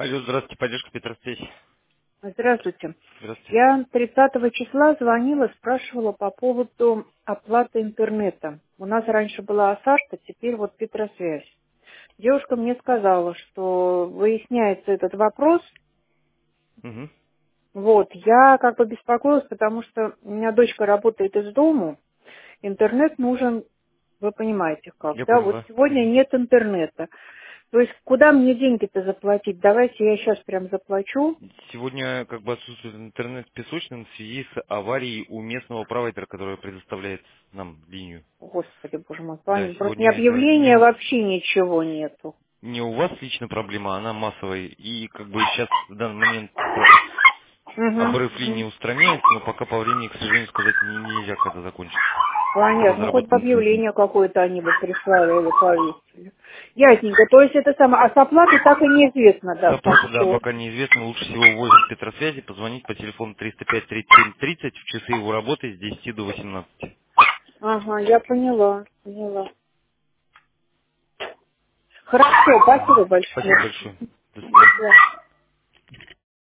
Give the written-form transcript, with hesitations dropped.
Алло, здравствуйте, поддержка Петросвязь. Здравствуйте. Здравствуйте. Я 30 числа звонила, спрашивала по поводу оплаты интернета. У нас раньше была Асашка, теперь вот Петросвязь. Девушка мне сказала, что выясняется этот вопрос. Угу. Вот, я как бы беспокоилась, потому что у меня дочка работает из дому. Интернет нужен, вы понимаете как, Я да? понял, Вот да. сегодня Мгм. нет интернета. То есть куда мне деньги-то заплатить? Давайте я сейчас прям заплачу. Сегодня как бы отсутствует интернет в Песочном в связи с аварией у местного провайдера, который предоставляет нам линию. Господи, боже мой, Да, просто ни сегодня это объявления, вообще ничего нету. не у вас лично проблема, она массовая. И как бы сейчас в данный момент обрыв линии Угу. устраняется, но пока по времени, к сожалению, сказать нельзя, когда закончится. Когда Понятно, ну хоть бы заработает интернет. объявление какое-то они бы прислали или повесили. Ясненько, то есть это самое, а с оплатой так и неизвестно, С да, так оплатой, да, что. пока неизвестно. Лучше всего в офис Петросвязи позвонить по телефону 305-37-30 в часы его работы с 10 до 18. Ага, я поняла. Хорошо, спасибо большое. Спасибо большое. До свидания. Да.